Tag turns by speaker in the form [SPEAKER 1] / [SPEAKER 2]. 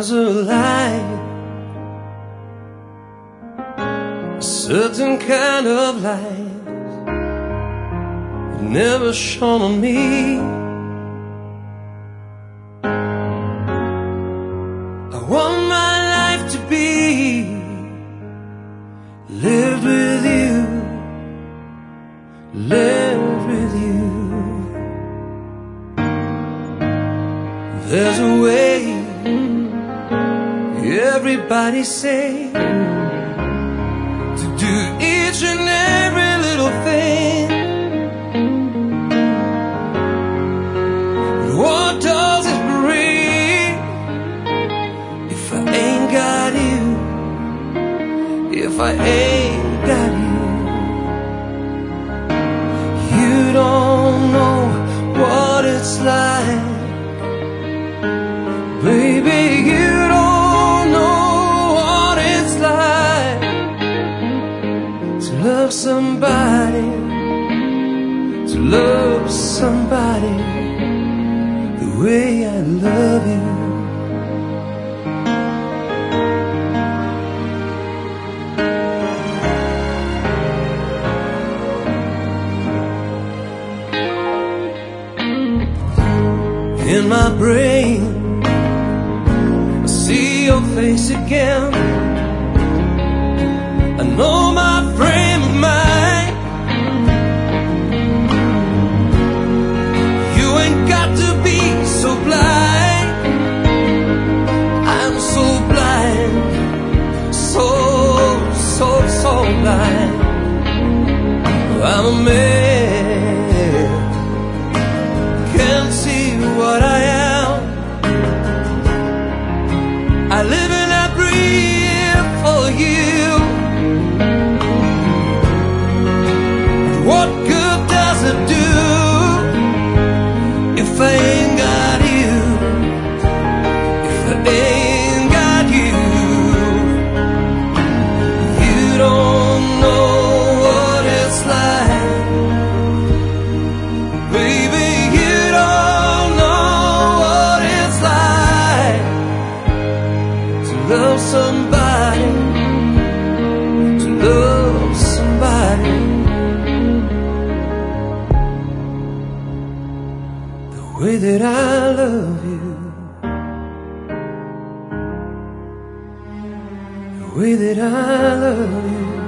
[SPEAKER 1] There's a light, a certain kind of light that never shone on me. I want my life to be lived with you, lived with you. There's a way, everybody say, to do each and every little thing. But what does it bring if I ain't got you? If I ain't got you, you don't know what it's like, baby. You don't know what it's like to love somebody, to love somebody the way I love you. In my brain, I see your face again. I know my frame of mind. You ain't got to be so blind. I'm so blind, so blind. I'm a man, can't see what I am. I live and I breathe for you. But what good does it do if I ain't got you? If I ain't got you, you don't know what it's like, baby. You don't love somebody, to love somebody the way that I love you, the way that I love you.